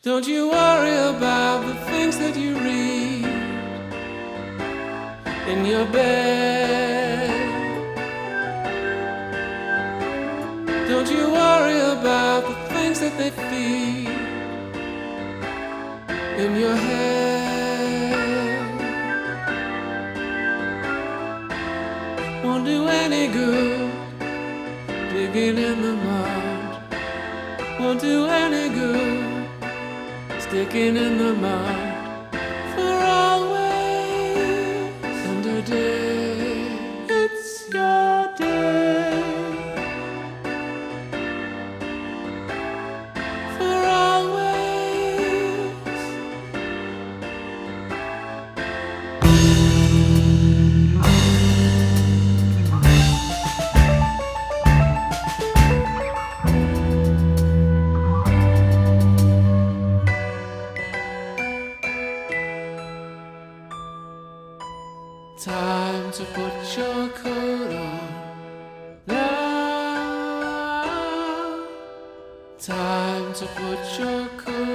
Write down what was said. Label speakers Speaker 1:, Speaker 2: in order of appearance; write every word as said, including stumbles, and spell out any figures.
Speaker 1: Don't you worry about the things that you read in your bed. Don't you worry about the things that they feed in your head. Won't do any good digging in the mud. Won't do any good sticking in the mud for always and a day. It's your day for always. Time to put your coat on now. Time to put your coat